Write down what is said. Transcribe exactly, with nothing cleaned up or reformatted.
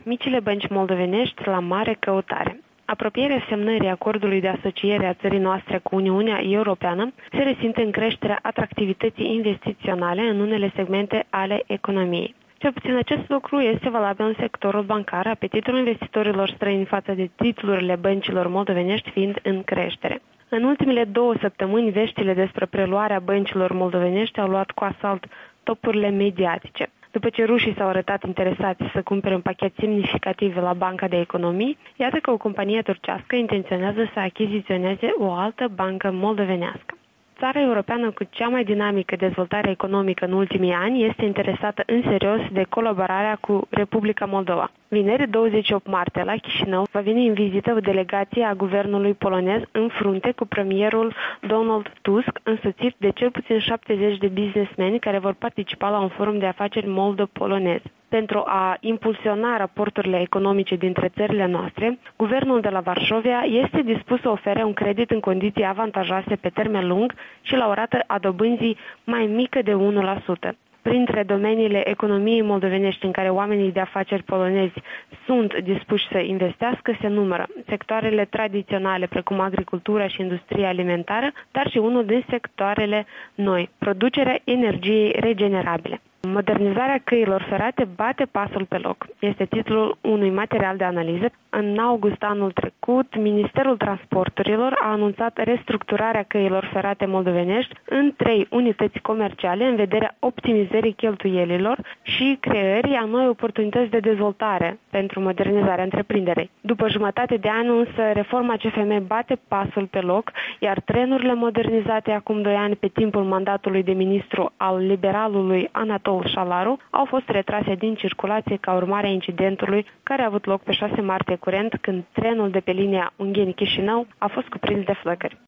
Micile bănci moldovenești la mare căutare. Apropierea semnării acordului de asociere a țării noastre cu Uniunea Europeană se resimte în creșterea atractivității investiționale în unele segmente ale economiei. Cel puțin acest lucru este valabil în sectorul bancar, apetitul investitorilor străini față de titlurile băncilor moldovenești fiind în creștere. În ultimele două săptămâni, veștile despre preluarea băncilor moldovenești au luat cu asalt topurile mediatice. După ce rușii s-au arătat interesați să cumpere un pachet semnificativ la Banca de Economii, iată că o companie turcească intenționează să achiziționeze o altă bancă moldovenească. Țara europeană cu cea mai dinamică dezvoltare economică în ultimii ani este interesată în serios de colaborarea cu Republica Moldova. Vineri, douăzeci și opt martie, la Chișinău, va veni în vizită o delegație a guvernului polonez în frunte cu premierul Donald Tusk, însoțit de cel puțin șaptezeci de businessmeni care vor participa la un forum de afaceri moldo-polonez. Pentru a impulsiona raporturile economice dintre țările noastre, guvernul de la Varșovia este dispus să ofere un credit în condiții avantajoase pe termen lung și la o rată a dobânzii mai mică de unu la sută. Printre domeniile economiei moldovenești în care oamenii de afaceri polonezi sunt dispuși să investească se numără sectoarele tradiționale precum agricultura și industria alimentară, dar și unul din sectoarele noi, producerea energiei regenerabile. Modernizarea căilor ferate bate pasul pe loc. Este titlul unui material de analiză. În august anul trecut, Ministerul Transporturilor a anunțat restructurarea căilor ferate moldovenești în trei unități comerciale în vederea optimizării cheltuielilor și creării a noi oportunități de dezvoltare pentru modernizarea întreprinderii. După jumătate de an însă, reforma C F M bate pasul pe loc, iar trenurile modernizate acum doi ani pe timpul mandatului de ministru al liberalului Anatol Șalaru au fost retrase din circulație ca urmare a incidentului care a avut loc pe șase martie curent, când trenul de pe linia Ungheni-Chișinău a fost cuprins de flăcări.